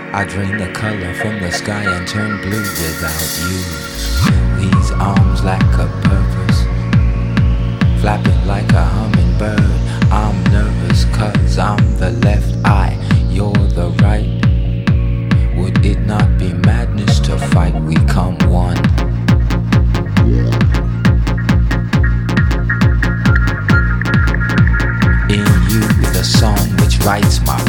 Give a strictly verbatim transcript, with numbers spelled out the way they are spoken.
I drain the color from the sky and turn blue without you. These arms lack a purpose, flapping like a hummingbird. I'm nervous cause I'm the left eye, you're the right. Would it not be madness to fight? We come one. In you, the song which writes my